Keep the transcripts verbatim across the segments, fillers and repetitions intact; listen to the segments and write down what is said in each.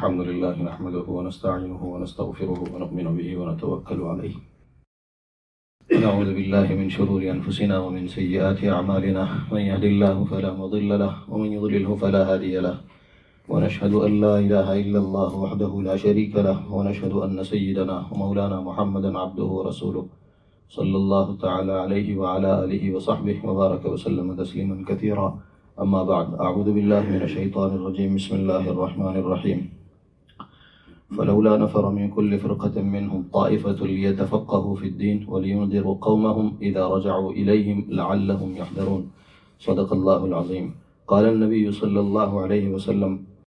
الحمد لله نحمده ونستعينه ونستغفره ونؤمن به ونتوكل عليه ونعوذ بالله من شرور أنفسنا ومن سيئات أعمالنا من يهد الله فلا مضل له ومن يضلله فلا هادي له ونشهد أن لا إله إلا الله وحده لا شريك له ونشهد أن سيدنا ومولانا محمدا عبده ورسوله صلى الله تعالى عليه وعلى آله وصحبه وبارك وسلم تسليما كثيرا. أما بعد، أعوذ بالله من الشيطان الرجيم. بسم الله الرحمن الرحيم. فلولا نفر من كل فرقة منهم طائفة ليتفقهوا في الدين ولينذروا قومهم إذا رجعوا إليهم لعلهم يحذرون. صدق الله العظيم. قال النبي صلى الله عليه وسلم: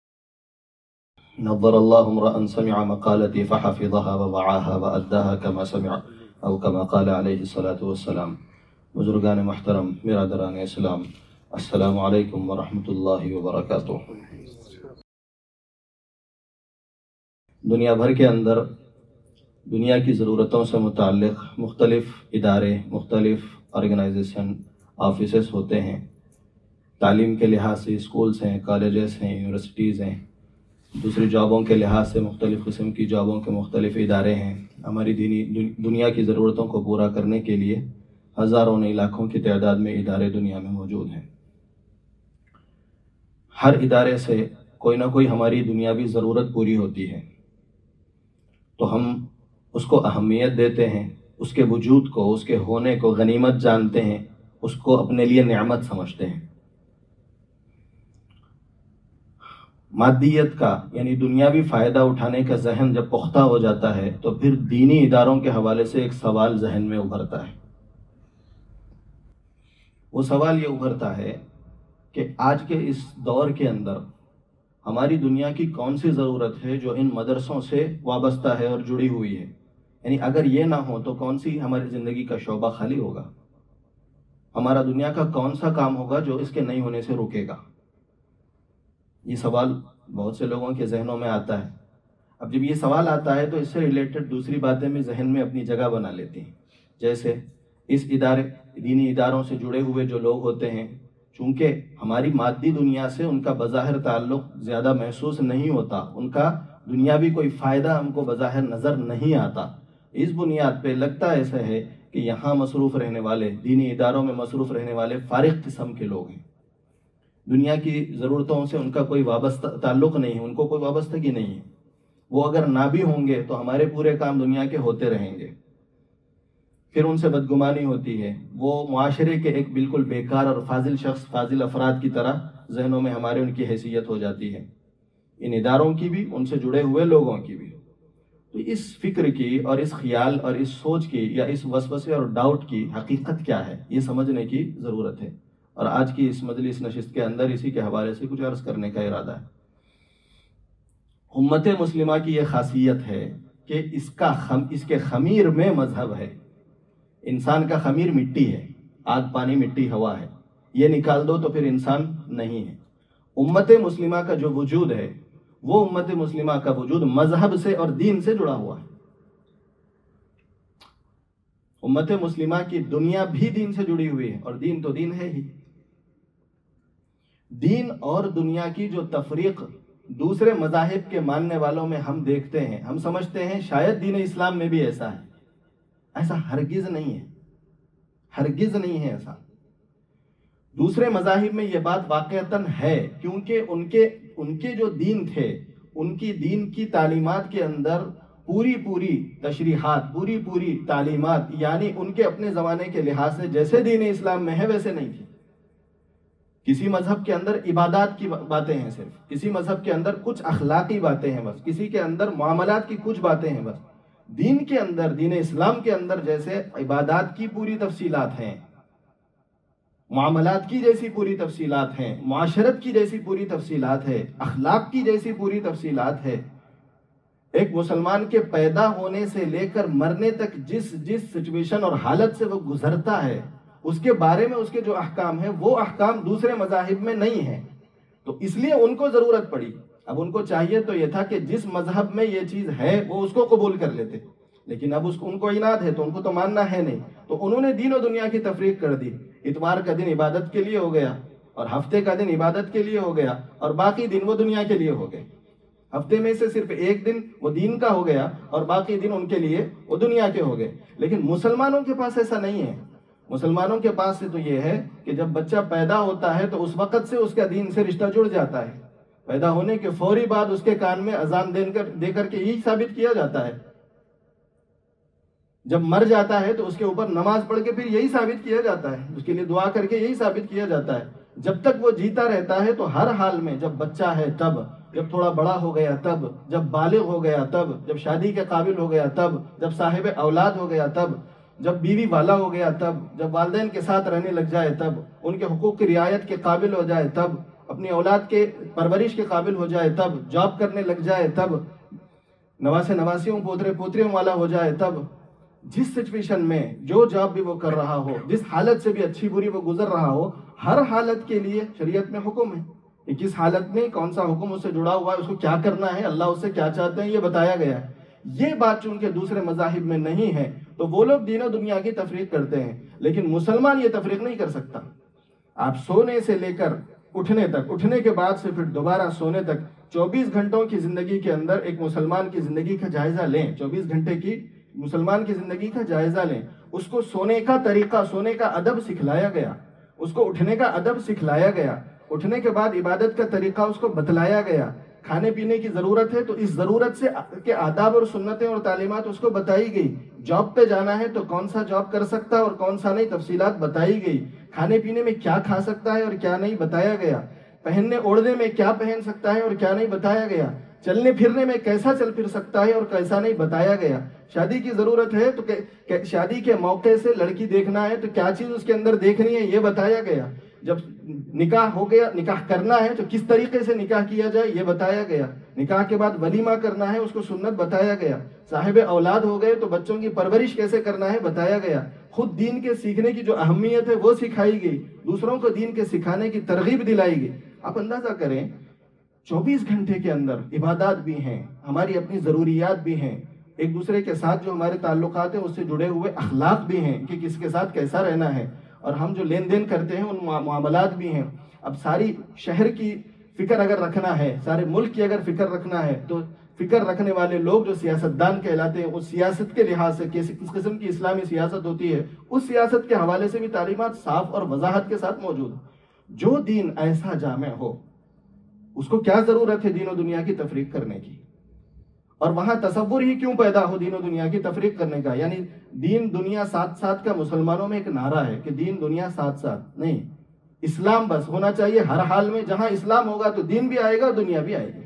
نظر الله امرأ سمع مقالتي فحفظها ووعاها وأداها كما سمع او كما قال علیہ الصلاۃ والسلام. بزرگان محترم، برادران اسلام، السلام علیکم ورحمۃ اللہ وبرکاتہ. دنیا بھر کے اندر دنیا کی ضرورتوں سے متعلق مختلف ادارے، مختلف آرگنائزیشن، آفیسز ہوتے ہیں. تعلیم کے لحاظ سے اسکولز ہیں، کالجز ہیں، یونیورسٹیز ہیں. دوسری جابوں کے لحاظ سے مختلف قسم کی جابوں کے مختلف ادارے ہیں. ہماری دینی دنیا کی ضرورتوں کو پورا کرنے کے لیے ہزاروں نہیں لاکھوں کی تعداد میں ادارے دنیا میں موجود ہیں. ہر ادارے سے کوئی نہ کوئی ہماری دنیاوی ضرورت پوری ہوتی ہے، تو ہم اس کو اہمیت دیتے ہیں، اس کے وجود کو، اس کے ہونے کو غنیمت جانتے ہیں، اس کو اپنے لیے نعمت سمجھتے ہیں. مادیت کا یعنی دنیاوی فائدہ اٹھانے کا ذہن جب پختہ ہو جاتا ہے تو پھر دینی اداروں کے حوالے سے ایک سوال ذہن میں ابھرتا ہے. وہ سوال یہ ابھرتا ہے کہ آج کے اس دور کے اندر ہماری دنیا کی کون سی ضرورت ہے جو ان مدرسوں سے وابستہ ہے اور جڑی ہوئی ہے. یعنی اگر یہ نہ ہو تو کون سی ہماری زندگی کا شعبہ خالی ہوگا، ہمارا دنیا کا کون سا کام ہوگا جو اس کے نہیں ہونے سے رکے گا. یہ سوال بہت سے لوگوں کے ذہنوں میں آتا ہے. اب جب یہ سوال آتا ہے تو اس سے ریلیٹڈ دوسری باتیں بھی ذہن میں اپنی جگہ بنا لیتی ہیں. جیسے اس ادارے دینی اداروں سے جڑے ہوئے جو لوگ ہوتے ہیں، چونکہ ہماری مادی دنیا سے ان کا بظاہر تعلق زیادہ محسوس نہیں ہوتا، ان کا دنیاوی کوئی فائدہ ہم کو بظاہر نظر نہیں آتا، اس بنیاد پہ لگتا ایسا ہے کہ یہاں مصروف رہنے والے، دینی اداروں میں مصروف رہنے والے فارغ قسم کے لوگ ہیں. دنیا کی ضرورتوں سے ان کا کوئی وابستہ تعلق نہیں ہے، ان کو کوئی وابستگی نہیں ہے. وہ اگر نہ بھی ہوں گے تو ہمارے پورے کام دنیا کے ہوتے رہیں گے. پھر ان سے بدگمانی ہوتی ہے. وہ معاشرے کے ایک بالکل بیکار اور فاضل شخص، فاضل افراد کی طرح ذہنوں میں ہمارے ان کی حیثیت ہو جاتی ہے، ان اداروں کی بھی، ان سے جڑے ہوئے لوگوں کی بھی. تو اس فکر کی اور اس خیال اور اس سوچ کی یا اس وسوسے اور ڈاؤٹ کی حقیقت کیا ہے، یہ سمجھنے کی ضرورت ہے. اور آج کی اس مجلس نشست کے اندر اسی کے حوالے سے کچھ عرض کرنے کا ارادہ ہے. امت مسلمہ کی یہ خاصیت ہے کہ اس کا خم اس کے خمیر میں مذہب ہے. انسان کا خمیر مٹی ہے، آگ پانی مٹی ہوا ہے، یہ نکال دو تو پھر انسان نہیں ہے. امت مسلمہ کا جو وجود ہے وہ امت مسلمہ کا وجود مذہب سے اور دین سے جڑا ہوا ہے. امت مسلمہ کی دنیا بھی دین سے جڑی ہوئی ہے، اور دین تو دین ہے ہی. دین اور دنیا کی جو تفریق دوسرے مذاہب کے ماننے والوں میں ہم دیکھتے ہیں، ہم سمجھتے ہیں شاید دین اسلام میں بھی ایسا ہے. ایسا ہرگز نہیں ہے، ہرگز نہیں ہے ایسا. دوسرے مذاہب میں یہ بات واقعتاً ہے، کیونکہ ان کے ان کے جو دین تھے، ان کی دین کی تعلیمات کے اندر پوری پوری تشریحات، پوری پوری تعلیمات، یعنی ان کے اپنے زمانے کے لحاظ سے جیسے دین اسلام میں ہے ویسے نہیں تھی. کسی مذہب کے اندر عبادات کی باتیں ہیں صرف، کسی مذہب کے اندر کچھ اخلاقی باتیں ہیں بس، کسی کے اندر معاملات کی کچھ باتیں ہیں بس. دین کے اندر، دین اسلام کے اندر جیسے عبادات کی پوری تفصیلات ہیں، معاملات کی جیسی پوری تفصیلات ہیں، معاشرت کی جیسی پوری تفصیلات ہے، اخلاق کی جیسی پوری تفصیلات ہے. ایک مسلمان کے پیدا ہونے سے لے کر مرنے تک جس جس سچویشن اور حالت سے وہ گزرتا ہے، اس کے بارے میں اس کے جو احکام ہیں وہ احکام دوسرے مذاہب میں نہیں ہیں. تو اس لیے ان کو ضرورت پڑی. اب ان کو چاہیے تو یہ تھا کہ جس مذہب میں یہ چیز ہے وہ اس کو قبول کر لیتے، لیکن اب اس کو ان کو عناد ہے تو ان کو تو ماننا ہے نہیں. تو انہوں نے دین و دنیا کی تفریق کر دی. اتوار کا دن عبادت کے لیے ہو گیا، اور ہفتے کا دن عبادت کے لیے ہو گیا، اور باقی دن وہ دنیا کے لیے ہو گئے. ہفتے میں سے صرف ایک دن وہ دین کا ہو گیا اور باقی دن ان کے لیے وہ دنیا کے ہو گئے. لیکن مسلمانوں کے پاس ایسا نہیں ہے. مسلمانوں کے پاس سے تو یہ ہے کہ جب بچہ پیدا ہوتا ہے تو اس وقت سے اس کا دین سے رشتہ جڑ جاتا ہے. پیدا ہونے کے فوری بعد اس کے کان میں اذان دے کر دے کر کے یہی ثابت کیا جاتا ہے. جب مر جاتا ہے تو اس کے اوپر نماز پڑھ کے پھر یہی ثابت کیا جاتا ہے, اس کے لیے دعا کر کے یہی ثابت کیا جاتا ہے. جب تک وہ جیتا رہتا ہے تو ہر حال میں, جب بچہ ہے تب, جب تھوڑا بڑا ہو گیا تب, جب بالغ ہو گیا تب, جب شادی کے قابل ہو گیا تب, جب صاحب اولاد ہو گیا تب, جب بیوی والا ہو گیا تب, جب والدین کے ساتھ رہنے لگ جائے تب, ان کے حقوق کی رعایت کے قابل ہو جائے تب, اپنی اولاد کے پرورش کے قابل ہو جائے تب, جاب کرنے لگ جائے تب, نواسے نواسیوں پوترے پوتریوں والا ہو جائے تب, جس سچویشن میں جو جاب بھی وہ کر رہا ہو, جس حالت سے بھی اچھی بری وہ گزر رہا ہو, ہر حالت کے لیے شریعت میں حکم ہے کہ کس حالت میں کون سا حکم اس سے جڑا ہوا ہے, اس کو کیا کرنا ہے, اللہ اس سے کیا چاہتے ہیں, یہ بتایا گیا ہے. یہ بات چونکہ دوسرے مذاہب میں نہیں ہے تو وہ لوگ دین و دنیا کی تفریق کرتے ہیں, لیکن مسلمان یہ تفریق نہیں کر سکتا. آپ سونے سے لے کر اٹھنے تک, اٹھنے کے بعد سے پھر دوبارہ سونے تک, چوبیس گھنٹوں کی زندگی کے اندر ایک مسلمان کی زندگی کا جائزہ لیں. چوبیس گھنٹے کی مسلمان کی زندگی کا جائزہ لیں. اس کو سونے کا طریقہ, سونے کا ادب سکھلایا گیا, اس کو اٹھنے کا ادب سکھلایا گیا, اٹھنے کے بعد عبادت کا طریقہ اس کو بتلایا گیا. کھانے پینے کی ضرورت ہے تو اس ضرورت سے کے آداب اور سنتیں اور تعلیمات اس کو بتائی گئی. جاب پہ جانا ہے تو کون سا جاب کر سکتا ہے اور کون سا نہیں, تفصیلات بتائی گئی. کھانے پینے میں کیا کھا سکتا ہے اور کیا نہیں بتایا گیا. پہننے اوڑھنے میں کیا پہن سکتا ہے اور کیا نہیں بتایا گیا. چلنے پھرنے میں کیسا چل پھر سکتا ہے اور کیسا نہیں بتایا گیا. شادی کی ضرورت ہے تو کہ شادی کے موقع سے لڑکی دیکھنا ہے تو کیا چیز اس کے اندر دیکھنی ہے یہ بتایا گیا. جب نکاح ہو گیا, نکاح کرنا ہے تو کس طریقے سے نکاح کیا جائے یہ بتایا گیا. نکاح کے بعد ولیمہ کرنا ہے, اس کو سنت بتایا گیا. صاحب اولاد ہو گئے تو بچوں کی پرورش کیسے کرنا ہے بتایا گیا. خود دین کے سیکھنے کی جو اہمیت ہے وہ سکھائی گئی, دوسروں کو دین کے سکھانے کی ترغیب دلائی گئی. آپ اندازہ کریں چوبیس گھنٹے کے اندر عبادات بھی ہیں, ہماری اپنی ضروریات بھی ہیں, ایک دوسرے کے ساتھ جو ہمارے تعلقات ہیں اس سے جڑے ہوئے اخلاق بھی ہیں کہ کس کے ساتھ کیسا رہنا ہے, اور ہم جو لین دین کرتے ہیں ان معاملات بھی ہیں. اب ساری شہر کی فکر اگر رکھنا ہے, سارے ملک کی اگر فکر رکھنا ہے تو فکر رکھنے والے لوگ جو سیاستدان کہلاتے ہیں, اس سیاست کے لحاظ سے کس قسم کی اسلامی سیاست ہوتی ہے, اس سیاست کے حوالے سے بھی تعلیمات صاف اور وضاحت کے ساتھ موجود. جو دین ایسا جامع ہو اس کو کیا ضرورت ہے دین و دنیا کی تفریق کرنے کی, اور وہاں تصور ہی کیوں پیدا ہو دین و دنیا کی تفریق کرنے کا. یعنی دین دنیا ساتھ ساتھ کا مسلمانوں میں ایک نعرہ ہے کہ دین دنیا ساتھ ساتھ نہیں, اسلام بس ہونا چاہیے ہر حال میں. جہاں اسلام ہوگا تو دین بھی آئے گا اور دنیا بھی آئے گی.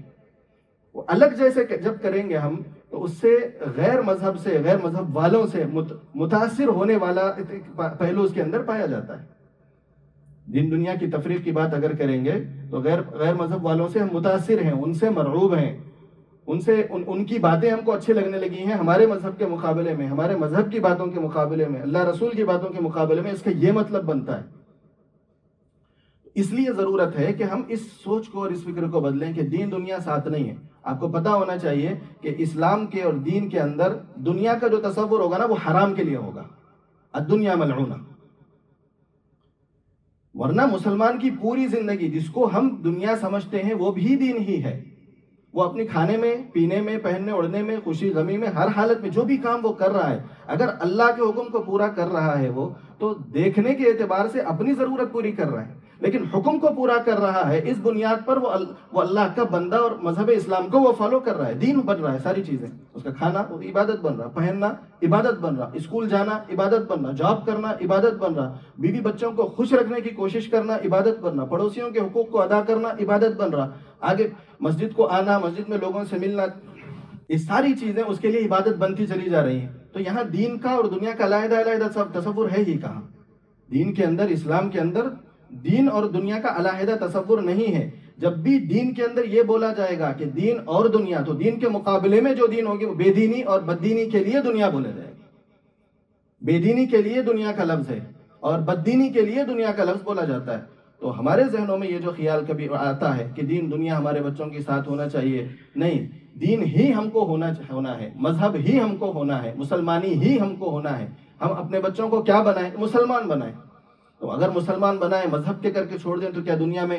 وہ الگ جیسے جب کریں گے ہم تو اس سے غیر مذہب سے, غیر مذہب والوں سے متاثر ہونے والا پہلو اس کے اندر پایا جاتا ہے. دین دنیا کی تفریق کی بات اگر کریں گے تو غیر غیر مذہب والوں سے ہم متاثر ہیں, ان سے مرعوب ہیں, ان سے ان, ان کی باتیں ہم کو اچھی لگنے لگی ہیں ہمارے مذہب کے مقابلے میں, ہمارے مذہب کی باتوں کے مقابلے میں, اللہ رسول کی باتوں کے مقابلے میں. اس کا یہ مطلب بنتا ہے. اس لیے ضرورت ہے کہ ہم اس سوچ کو اور اس فکر کو بدلیں کہ دین دنیا ساتھ نہیں ہے. آپ کو پتا ہونا چاہیے کہ اسلام کے اور دین کے اندر دنیا کا جو تصور ہوگا نا وہ حرام کے لیے ہوگا. الدنیا ملعونہ. ورنہ مسلمان کی پوری زندگی جس کو ہم دنیا سمجھتے ہیں وہ بھی دین ہی ہے. وہ اپنی کھانے میں, پینے میں, پہننے اوڑھنے میں, خوشی غمی میں, ہر حالت میں جو بھی کام وہ کر رہا ہے, اگر اللہ کے حکم کو پورا کر رہا ہے وہ تو دیکھنے کے اعتبار سے اپنی ضرورت پوری کر رہا ہے, لیکن حکم کو پورا کر رہا ہے اس بنیاد پر وہ وہ اللہ کا بندہ اور مذہب اسلام کو وہ فالو کر رہا ہے. دین بن رہا ہے, ساری چیزیں, اس کا کھانا عبادت بن رہا, پہننا عبادت بن رہا, اسکول جانا عبادت بن رہا, جاب کرنا عبادت بن رہا, بیوی بچوں کو خوش رکھنے کی کوشش کرنا عبادت بن رہا, پڑوسیوں کے حقوق کو ادا کرنا عبادت بن رہا, آگے مسجد کو آنا, مسجد میں لوگوں سے ملنا, یہ ساری چیزیں اس کے لیے عبادت بنتی چلی جا رہی ہیں. تو یہاں دین کا اور دنیا کا علیحدہ علیحدہ تصور ہے ہی کہاں. دین کے اندر, اسلام کے اندر دین اور دنیا کا علیحدہ تصور نہیں ہے. جب بھی دین کے اندر یہ بولا جائے گا کہ دین اور دنیا, تو دین کے مقابلے میں جو دین ہوگی وہ بے دینی اور بددینی کے لیے دنیا بولا جائے گا. بے دینی کے لیے دنیا کا لفظ ہے اور بددینی کے لیے دنیا کا لفظ بولا جاتا ہے. تو ہمارے ذہنوں میں یہ جو خیال کبھی آتا ہے کہ دین دنیا ہمارے بچوں کے ساتھ ہونا چاہیے, نہیں, دین ہی ہم کو ہونا ہونا ہے, مذہب ہی ہم کو ہونا ہے, مسلمانی ہی ہم کو ہونا ہے. ہم اپنے بچوں کو کیا بنائیں؟ مسلمان بنائیں. تو اگر مسلمان بنائیں, مذہب کے کر کے چھوڑ دیں تو کیا دنیا میں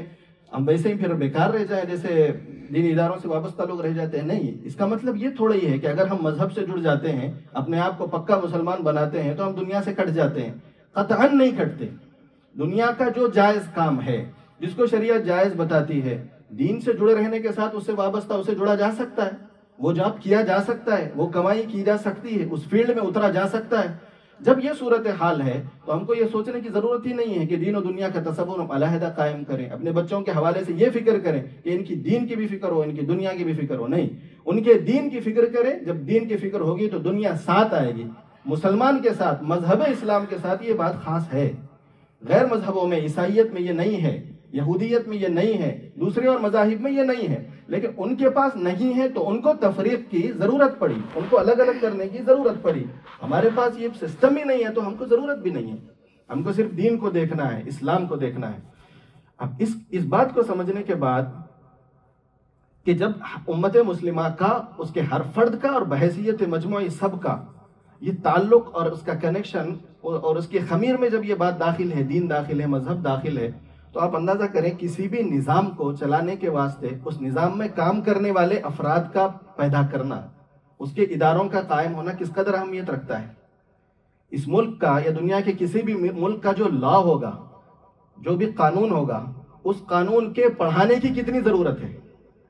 ہم ویسے ہی پھر بیکار رہ جائیں جیسے دینی اداروں سے وابستہ لوگ رہ جاتے ہیں؟ نہیں، اس کا مطلب یہ تھوڑا ہی ہے کہ اگر ہم مذہب سے جڑ جاتے ہیں، اپنے آپ کو پکا مسلمان بناتے ہیں، تو ہم دنیا سے کٹ جاتے ہیں۔ قطعاً نہیں کٹتے۔ دنیا کا جو جائز کام ہے، جس کو شریعت جائز بتاتی ہے، دین سے جڑے رہنے کے ساتھ اس سے وابستہ اسے جڑا جا سکتا ہے، وہ جاب کیا جا سکتا ہے، وہ کمائی کی جا سکتی ہے، اس فیلڈ میں اترا جا سکتا ہے۔ جب یہ صورتحال ہے تو ہم کو یہ سوچنے کی ضرورت ہی نہیں ہے کہ دین و دنیا کا تصور ہم علیحدہ قائم کریں، اپنے بچوں کے حوالے سے یہ فکر کریں کہ ان کی دین کی بھی فکر ہو، ان کی دنیا کی بھی فکر ہو۔ نہیں، ان کے دین کی فکر کریں۔ جب دین کی فکر ہوگی تو دنیا ساتھ آئے گی، مسلمان کے ساتھ، مذہب اسلام کے ساتھ۔ یہ بات خاص ہے، غیر مذہبوں میں، عیسائیت میں یہ نہیں ہے، یہودیت میں یہ نہیں ہے، دوسرے اور مذاہب میں یہ نہیں ہے، لیکن ان کے پاس نہیں ہے تو ان کو تفریق کی ضرورت پڑی، ان کو الگ الگ کرنے کی ضرورت پڑی۔ ہمارے پاس یہ سسٹم ہی نہیں ہے تو ہم کو ضرورت بھی نہیں ہے، ہم کو صرف دین کو دیکھنا ہے، اسلام کو دیکھنا ہے۔ اب اس اس بات کو سمجھنے کے بعد کہ جب امت مسلمہ کا، اس کے ہر فرد کا اور بحیثیت مجموعی سب کا یہ تعلق اور اس کا کنیکشن اور اس کی خمیر میں جب یہ بات داخل ہے، دین داخل ہے، مذہب داخل ہے، تو آپ اندازہ کریں کسی بھی نظام کو چلانے کے واسطے اس نظام میں کام کرنے والے افراد کا پیدا کرنا، اس کے اداروں کا قائم ہونا کس قدر اہمیت رکھتا ہے۔ اس ملک کا یا دنیا کے کسی بھی ملک کا جو لا ہوگا، جو بھی قانون ہوگا، اس قانون کے پڑھانے کی کتنی ضرورت ہے؟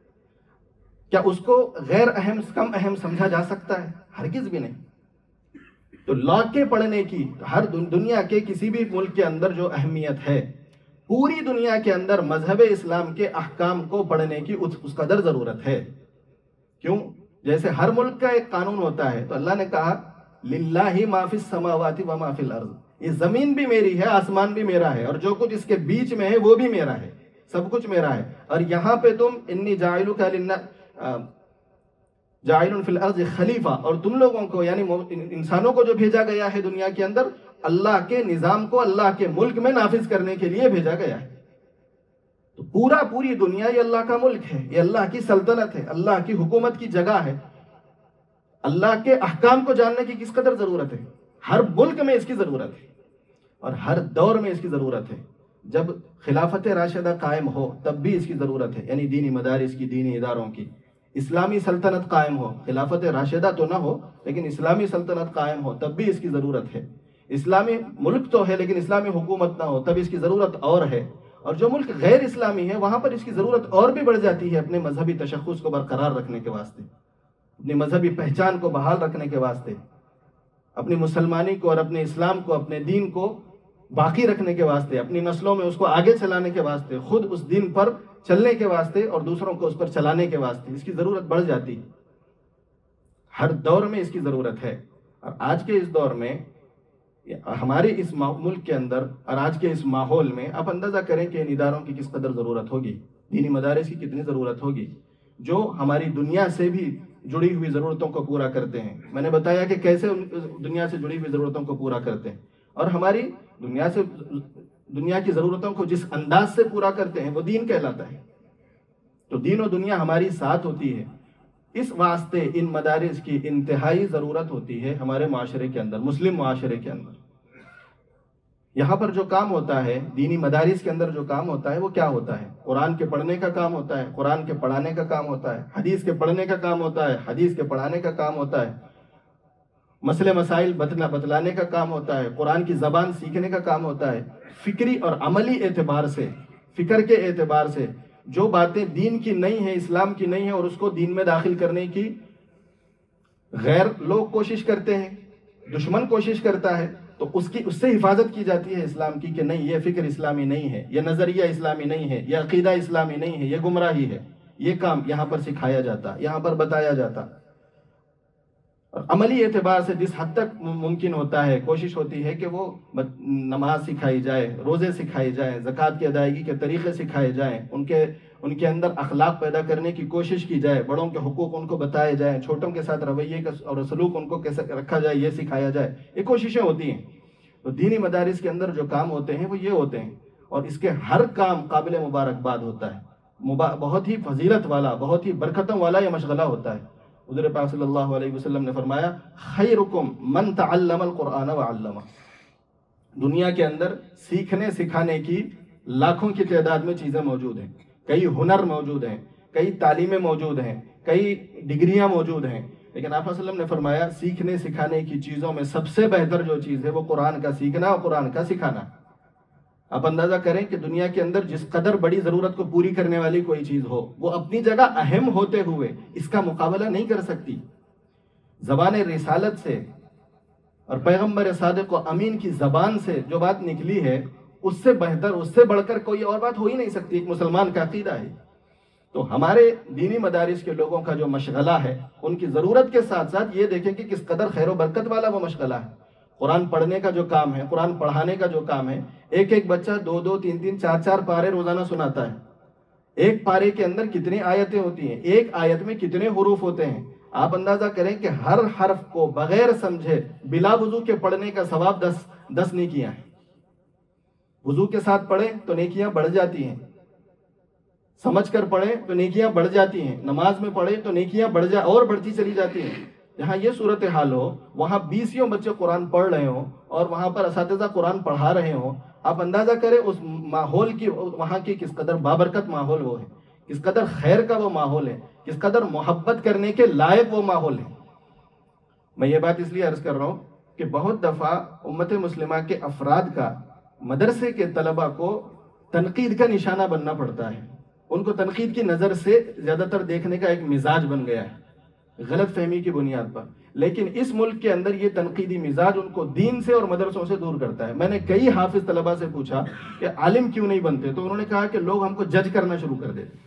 کیا اس کو غیر اہم، کم اہم سمجھا جا سکتا ہے؟ ہرگز بھی نہیں۔ تو لا کے پڑھنے کی ہر دنیا کے کسی بھی ملک کے اندر جو اہمیت ہے، پوری دنیا کے اندر مذہب اسلام کے احکام کو پڑھنے کی اس قدر ضرورت ہے۔ کیوں؟ جیسے ہر ملک کا ایک قانون ہوتا ہے، تو اللہ نے کہا للہ ما فی السماوات و ما فی الارض، یہ زمین بھی میری ہے، آسمان بھی میرا ہے، اور جو کچھ اس کے بیچ میں ہے وہ بھی میرا ہے، سب کچھ میرا ہے۔ اور یہاں پہ تم انی جاعلک للناس جاعل فی الارض خلیفہ، اور تم لوگوں کو یعنی انسانوں کو جو بھیجا گیا ہے دنیا کے اندر، اللہ کے نظام کو اللہ کے ملک میں نافذ کرنے کے لیے بھیجا گیا ہے۔ تو پورا پوری دنیا یہ اللہ کا ملک ہے، یہ اللہ کی سلطنت ہے، اللہ کی حکومت کی جگہ ہے۔ اللہ کے احکام کو جاننے کی کس قدر ضرورت ہے؟ ہر ملک میں اس کی ضرورت ہے، اور ہر دور میں اس کی ضرورت ہے۔ جب خلافت راشدہ قائم ہو تب بھی اس کی ضرورت ہے، یعنی دینی مدارس کی، دینی اداروں کی۔ اسلامی سلطنت قائم ہو، خلافت راشدہ تو نہ ہو لیکن اسلامی سلطنت قائم ہو تب بھی اس کی ضرورت ہے۔ اسلامی ملک تو ہے لیکن اسلامی حکومت نہ ہو تب اس کی ضرورت اور ہے۔ اور جو ملک غیر اسلامی ہے وہاں پر اس کی ضرورت اور بھی بڑھ جاتی ہے، اپنے مذہبی تشخص کو برقرار رکھنے کے واسطے، اپنی مذہبی پہچان کو بحال رکھنے کے واسطے، اپنی مسلمانی کو اور اپنے اسلام کو، اپنے دین کو باقی رکھنے کے واسطے، اپنی نسلوں میں اس کو آگے چلانے کے واسطے، خود اس دین پر چلنے کے واسطے اور دوسروں کو اس پر چلانے کے واسطے اس کی ضرورت بڑھ جاتی ہے۔ ہر دور میں اس کی ضرورت ہے، اور آج کے اس دور میں ہمارے اس ملک کے اندر اور آج کے اس ماحول میں آپ اندازہ کریں کہ ان اداروں کی کس قدر ضرورت ہوگی، دینی مدارس کی کتنی ضرورت ہوگی، جو ہماری دنیا سے بھی جڑی ہوئی ضرورتوں کو پورا کرتے ہیں۔ میں نے بتایا کہ کیسے دنیا سے جڑی ہوئی ضرورتوں کو پورا کرتے ہیں، اور ہماری دنیا سے دنیا کی ضرورتوں کو جس انداز سے پورا کرتے ہیں وہ دین کہلاتا ہے۔ تو دین و دنیا ہماری ساتھ ہوتی ہے، اس واسطے ان مدارس کی انتہائی ضرورت ہوتی ہے ہمارے معاشرے کے اندر، مسلم معاشرے کے اندر۔ یہاں پر جو کام ہوتا ہے، دینی مدارس کے اندر جو کام ہوتا ہے وہ کیا ہوتا ہے؟ قرآن کے پڑھنے کا کام ہوتا ہے، قرآن کے پڑھانے کا کام ہوتا ہے، حدیث کے پڑھنے کا کام ہوتا ہے، حدیث کے پڑھانے کا کام ہوتا ہے، مسئلے مسائل بتلا بتلانے کا کام ہوتا ہے، قرآن کی زبان سیکھنے کا کام ہوتا ہے۔ فکری اور عملی اعتبار سے، فکر کے اعتبار سے جو باتیں دین کی نہیں ہیں، اسلام کی نہیں ہیں، اور اس کو دین میں داخل کرنے کی غیر لوگ کوشش کرتے ہیں، دشمن کوشش کرتا ہے، تو اس کی اس سے حفاظت کی جاتی ہے اسلام کی، کہ نہیں یہ فکر اسلامی نہیں ہے، یہ نظریہ اسلامی نہیں ہے، یہ عقیدہ اسلامی نہیں ہے، یہ گمراہی ہے۔ یہ کام یہاں پر سکھایا جاتا، یہاں پر بتایا جاتا۔ اور عملی اعتبار سے جس حد تک ممکن ہوتا ہے کوشش ہوتی ہے کہ وہ نماز سکھائی جائے، روزے سکھائے جائیں، زکوٰۃ کی ادائیگی کے طریقے سکھائے جائیں، ان کے ان کے اندر اخلاق پیدا کرنے کی کوشش کی جائے، بڑوں کے حقوق ان کو بتائے جائیں، چھوٹوں کے ساتھ رویے کا اور سلوک ان کو کیسے رکھا جائے یہ سکھایا جائے، یہ کوششیں ہوتی ہیں۔ تو دینی مدارس کے اندر جو کام ہوتے ہیں وہ یہ ہوتے ہیں، اور اس کے ہر کام قابل مبارکباد ہوتا ہے، بہت ہی فضیلت والا، بہت ہی برکتوں والا یہ مشغلہ ہوتا ہے۔ حضور پاک صلی اللہ علیہ وسلم نے فرمایا خیرکم من تعلم القرآن وعلمہ، دنیا کے اندر سیکھنے سکھانے کی لاکھوں کی تعداد میں چیزیں موجود ہیں، کئی ہنر موجود ہیں، کئی تعلیمیں موجود ہیں، کئی ڈگریاں موجود ہیں، لیکن آپ صلی اللہ علیہ وسلم نے فرمایا سیکھنے سکھانے کی چیزوں میں سب سے بہتر جو چیز ہے وہ قرآن کا سیکھنا اور قرآن کا سکھانا۔ آپ اندازہ کریں کہ دنیا کے اندر جس قدر بڑی ضرورت کو پوری کرنے والی کوئی چیز ہو، وہ اپنی جگہ اہم ہوتے ہوئے اس کا مقابلہ نہیں کر سکتی۔ زبان رسالت سے اور پیغمبر صادق و امین کی زبان سے جو بات نکلی ہے، اس سے بہتر، اس سے بڑھ کر کوئی اور بات ہو ہی نہیں سکتی۔ ایک مسلمان کا عقیدہ ہے۔ تو ہمارے دینی مدارس کے لوگوں کا جو مشغلہ ہے، ان کی ضرورت کے ساتھ ساتھ یہ دیکھیں کہ کس قدر خیر و برکت والا وہ مشغلہ ہے۔ قرآن پڑھنے کا جو کام ہے، قرآن پڑھانے کا جو کام ہے، ایک ایک بچہ دو دو تین تین چار چار پارے روزانہ سناتا ہے۔ ایک پارے کے اندر کتنی آیتیں ہوتی ہیں، ایک آیت میں کتنے حروف ہوتے ہیں۔ آپ اندازہ کریں کہ ہر حرف کو بغیر سمجھے بلا وضو کے پڑھنے کا ثواب دس دس نیکیاں ہیں۔ وضو کے ساتھ پڑھیں تو نیکیاں بڑھ جاتی ہیں، سمجھ کر پڑھیں تو نیکیاں بڑھ جاتی ہیں، نماز میں پڑھیں تو نیکیاں بڑھ جا اور بڑھتی چلی جاتی ہیں۔ جہاں یہ صورتحال ہو، وہاں بیسیوں بچے قرآن پڑھ رہے ہوں اور وہاں پر اساتذہ قرآن پڑھا رہے ہوں، آپ اندازہ کریں اس ماحول کی، وہاں کی کس قدر بابرکت ماحول وہ ہے، کس قدر خیر کا وہ ماحول ہے، کس قدر محبت کرنے کے لائق وہ ماحول ہے۔ میں یہ بات اس لیے عرض کر رہا ہوں کہ بہت دفعہ امت مسلمہ کے افراد کا مدرسے کے طلبہ کو تنقید کا نشانہ بننا پڑتا ہے۔ ان کو تنقید کی نظر سے زیادہ تر دیکھنے کا ایک مزاج بن گیا ہے، غلط فہمی کی بنیاد پر۔ لیکن اس ملک کے اندر یہ تنقیدی مزاج ان کو دین سے اور مدرسوں سے دور کرتا ہے۔ میں نے کئی حافظ طلبہ سے پوچھا کہ عالم کیوں نہیں بنتے، تو انہوں نے کہا کہ لوگ ہم کو جج کرنا شروع کر دیتے۔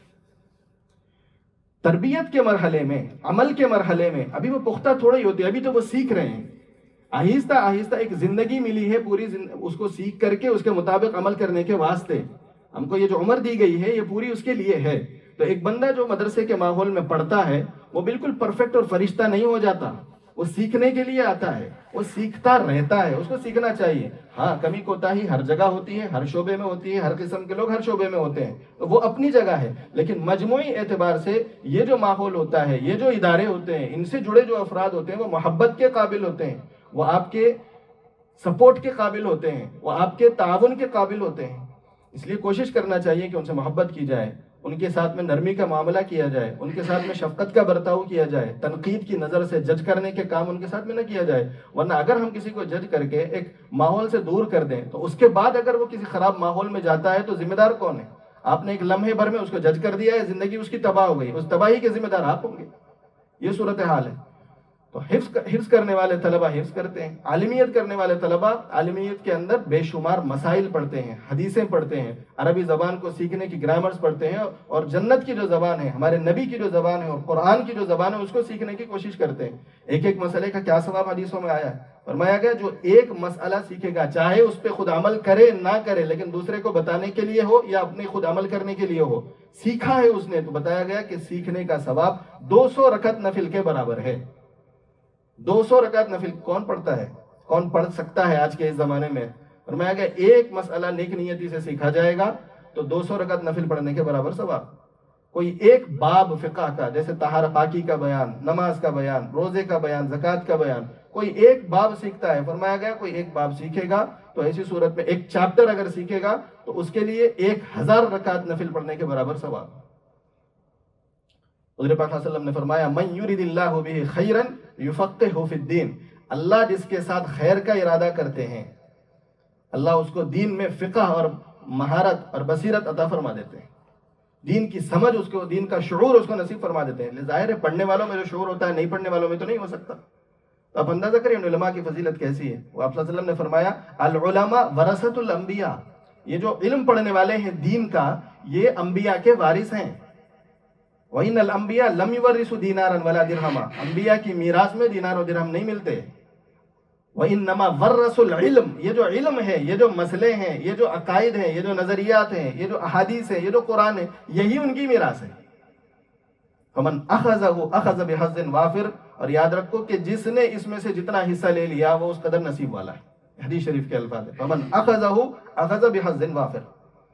تربیت کے مرحلے میں، عمل کے مرحلے میں ابھی وہ پختہ تھوڑا ہی ہوتے، ابھی تو وہ سیکھ رہے ہیں۔ آہستہ آہستہ ایک زندگی ملی ہے پوری، اس کو سیکھ کر کے اس کے مطابق عمل کرنے کے واسطے ہم کو یہ جو عمر دی گئی ہے یہ پوری اس کے لیے ہے۔ تو ایک بندہ جو مدرسے کے ماحول میں پڑھتا ہے وہ بالکل پرفیکٹ اور فرشتہ نہیں ہو جاتا، وہ سیکھنے کے لیے آتا ہے، وہ سیکھتا رہتا ہے، اس کو سیکھنا چاہیے۔ ہاں کمی کوتاہی ہر جگہ ہوتی ہے، ہر شعبے میں ہوتی ہے، ہر قسم کے لوگ ہر شعبے میں ہوتے ہیں، تو وہ اپنی جگہ ہے۔ لیکن مجموعی اعتبار سے یہ جو ماحول ہوتا ہے، یہ جو ادارے ہوتے ہیں، ان سے جڑے جو افراد ہوتے ہیں وہ محبت کے قابل ہوتے ہیں، وہ آپ کے سپورٹ کے قابل ہوتے ہیں، وہ آپ کے تعاون کے قابل ہوتے ہیں۔ اس لیے کوشش کرنا چاہیے کہ ان سے محبت کی جائے، ان کے ساتھ میں نرمی کا معاملہ کیا جائے، ان کے ساتھ میں شفقت کا برتاؤ کیا جائے، تنقید کی نظر سے جج کرنے کے کام ان کے ساتھ میں نہ کیا جائے۔ ورنہ اگر ہم کسی کو جج کر کے ایک ماحول سے دور کر دیں تو اس کے بعد اگر وہ کسی خراب ماحول میں جاتا ہے تو ذمہ دار کون ہے؟ آپ نے ایک لمحے بھر میں اس کو جج کر دیا ہے، زندگی اس کی تباہ ہو گئی، اس تباہی کے ذمہ دار آپ ہوں گے۔ یہ صورتحال ہے۔ تو حفظ حفظ کرنے والے طلبہ حفظ کرتے ہیں، عالمیت کرنے والے طلبہ عالمیت کے اندر بے شمار مسائل پڑھتے ہیں، حدیثیں پڑھتے ہیں، عربی زبان کو سیکھنے کی گرامرز پڑھتے ہیں، اور جنت کی جو زبان ہے، ہمارے نبی کی جو زبان ہے اور قرآن کی جو زبان ہے اس کو سیکھنے کی کوشش کرتے ہیں۔ ایک ایک مسئلے کا کیا ثواب حدیثوں میں آیا ہے، فرمایا گیا جو ایک مسئلہ سیکھے گا، چاہے اس پہ خود عمل کرے نہ کرے، لیکن دوسرے کو بتانے کے لیے ہو یا اپنے خود عمل کرنے کے لیے ہو، سیکھا ہے اس نے، تو بتایا گیا کہ سیکھنے کا ثواب دو سو رکعت نفل کے برابر ہے۔ دو سو رکعت نفل کون پڑھتا ہے، کون پڑھ سکتا ہے آج کے اس زمانے میں؟ فرمایا گیا ایک مسئلہ نیک نیتی سے سیکھا جائے گا تو دو سو رکعت نفل پڑھنے کے برابر ثواب۔ کوئی ایک باب فقہ کا، جیسے طہارت پاکی کا بیان، نماز کا بیان، روزے کا بیان، زکوٰۃ کا بیان، کوئی ایک باب سیکھتا ہے، فرمایا گیا کوئی ایک باب سیکھے گا تو ایسی صورت میں ایک چیپٹر اگر سیکھے گا تو اس کے لیے ایک ہزار رکعت نفل پڑھنے کے برابر ثواب۔ حضور پاک صلی اللہ علیہ وسلم نے فرمایا من یرید اللہ بہ خیرا یفقہہ فی الدین، اللہ جس کے ساتھ خیر کا ارادہ کرتے ہیں اللہ اس کو دین میں فقہ اور مہارت اور بصیرت عطا فرما دیتے ہیں، دین کی سمجھ اس کو، دین کا شعور اس کو نصیب فرما دیتے ہیں۔ ظاہر ہے پڑھنے والوں میں جو شعور ہوتا ہے نہیں پڑھنے والوں میں تو نہیں ہو سکتا۔ تو آپ اندازہ کریں علماء کی فضیلت کیسی ہے۔ وہ آپ صلی اللہ علیہ وسلم نے فرمایا العلماء ورثۃ الانبیاء، یہ جو علم پڑھنے والے ہیں دین کا، یہ انبیاء کے وارث ہیں۔ وَإِنَّ الْأَنْبِيَاءَ لَمْ يُوَرِّثُوا دِينَارًا وَلَا دِرْهَمًا، انبیاء کی میراث میں دینار و درہم نہیں ملتے۔ وَإِنَّمَا وَرَّثُوا الْعِلْمَ، یہ جو علم ہے، یہ جو مسئلے ہیں، یہ جو عقائد ہیں، یہ جو نظریات ہیں، یہ جو احادیث ہیں، یہ جو قرآن ہے، یہی ان کی میراث ہے۔ فَمَنْ أَخَذَهُ أَخَذَ بِحَظٍ وَافِرٍ، اور یاد رکھو کہ جس نے اس میں سے جتنا حصہ لے لیا وہ اس قدر نصیب والا ہے۔ حدیث شریف کے الفاظ ہیں فَمَنْ أَخَذَهُ أَخَذَ بِحَظٍ وَافِرٍ۔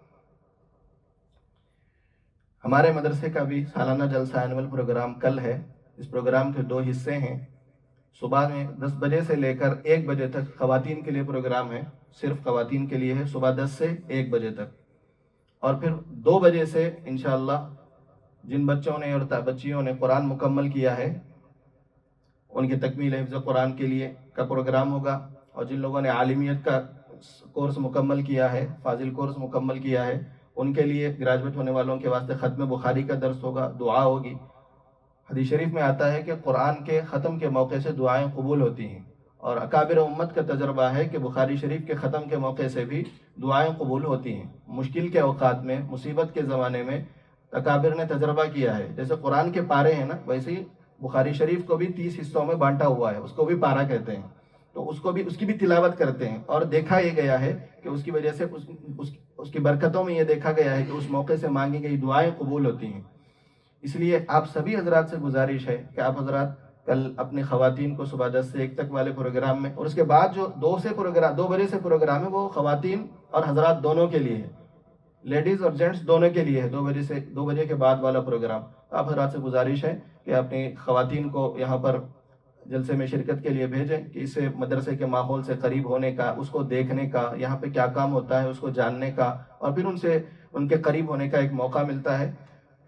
ہمارے مدرسے کا بھی سالانہ جلسہ اینول پروگرام کل ہے۔ اس پروگرام کے دو حصے ہیں، صبح میں دس بجے سے لے کر ایک بجے تک خواتین کے لیے پروگرام ہے، صرف خواتین کے لیے ہے، صبح دس سے ایک بجے تک، اور پھر دو بجے سے انشاءاللہ جن بچوں نے اور بچیوں نے قرآن مکمل کیا ہے ان کی تکمیل حفظ قرآن کے لیے کا پروگرام ہوگا، اور جن لوگوں نے عالمیت کا کورس مکمل کیا ہے، فاضل کورس مکمل کیا ہے، ان کے لیے گریجویٹ ہونے والوں کے واسطے ختم بخاری کا درس ہوگا، دعا ہوگی۔ حدیث شریف میں آتا ہے کہ قرآن کے ختم کے موقع سے دعائیں قبول ہوتی ہیں، اور اکابر امت کا تجربہ ہے کہ بخاری شریف کے ختم کے موقع سے بھی دعائیں قبول ہوتی ہیں۔ مشکل کے اوقات میں، مصیبت کے زمانے میں اکابر نے تجربہ کیا ہے، جیسے قرآن کے پارے ہیں نا، ویسے ہی بخاری شریف کو بھی تیس حصوں میں بانٹا ہوا ہے، اس کو بھی پارا کہتے ہیں، تو اس کو بھی اس کی بھی تلاوت کرتے ہیں، اور دیکھا یہ گیا ہے کہ اس کی وجہ سے اس, اس, اس کی برکتوں میں یہ دیکھا گیا ہے کہ اس موقع سے مانگی گئی دعائیں قبول ہوتی ہیں۔ اس لیے آپ سبھی حضرات سے گزارش ہے کہ آپ حضرات کل اپنی خواتین کو صبح دس سے ایک تک والے پروگرام میں، اور اس کے بعد جو دو سے پروگرام دو بجے سے پروگرام ہے وہ خواتین اور حضرات دونوں کے لیے ہے، لیڈیز اور جینٹس دونوں کے لیے ہے، دو بجے سے دو بجے کے بعد والا پروگرام۔ آپ حضرات سے گزارش ہے کہ اپنی خواتین کو یہاں پر جلسے میں شرکت کے لیے بھیجیں، کہ اسے مدرسے کے ماحول سے قریب ہونے کا، اس کو دیکھنے کا، یہاں پہ کیا کام ہوتا ہے اس کو جاننے کا، اور پھر ان سے ان کے قریب ہونے کا ایک موقع ملتا ہے۔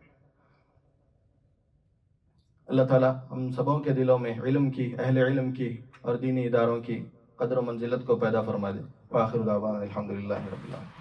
اللہ تعالیٰ ہم سبوں کے دلوں میں علم کی، اہل علم کی اور دینی اداروں کی قدر و منزلت کو پیدا فرما دے۔ وآخر دعوانا الحمدللہ رب العالمین۔